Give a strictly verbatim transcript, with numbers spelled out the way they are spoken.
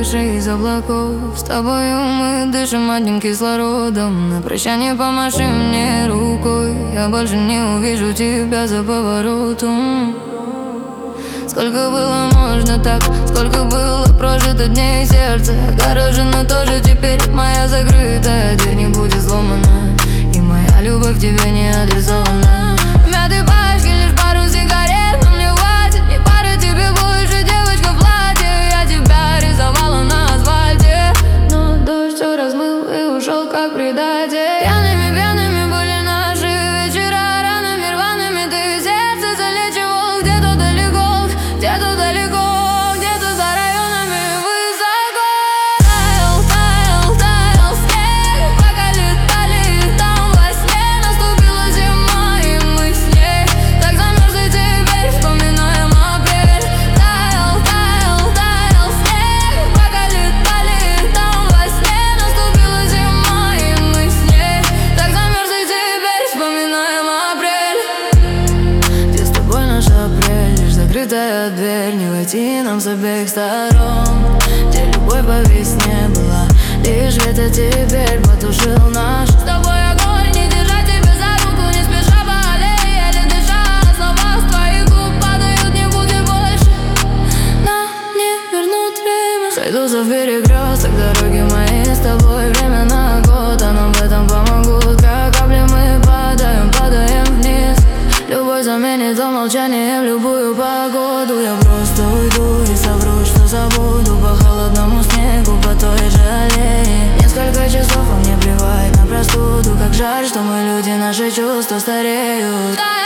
выше из облаков. С тобою мы дышим одним кислородом. На прощание помаши мне рукой. Я больше не увижу тебя за поворотом. Сколько было можно так, сколько было прожито дней, сердце огорожено тоже теперь. Моя закрытая дверь не будет сломана, и моя любовь тебе не адресована. Мятые пачки, лишь пару сигарет, но мне хватит не пары тебе больше, девочка в платье. Я тебя рисовала на асфальте, но дождь все размыл и ушел как предатель. Пьяными, пьяными были наши вечера, ранами рваными ты сердце залечивал. Где-то далеко, где-то далеко, где-то за районами высоко. Таял, таял, таял снег, пока летали там во сне. Наступила зима, и мы с ней так замерзли теперь, вспоминаем апрель. Таял, таял, таял снег, пока летали там во сне. Наступила зима, и мы с ней так замерзли теперь, вспоминаем апрель. Где с тобой наш апрель, лишь закрытая дверь, не войти нам с обеих сторон. Где любовь по весне была, лишь ветер теперь потушил наш с тобой огонь. Не держать тебя за руку, не спеша по аллее, еле дыша. Слова с твоих губ падают, не будет больше. Нам не вернуть время. Сойдутся в перекресток дороги мои с тобой. Время на год, а нам в этом помогут. Как капли мы падаем, падаем вниз. Любовь заменит то молчание в любую погоду. Я просто уйду и совру, что забуду по холодному снегу, по той же аллее. Несколько часов, а мне плевать на простуду. Как жаль, что мы люди, наши чувства стареют.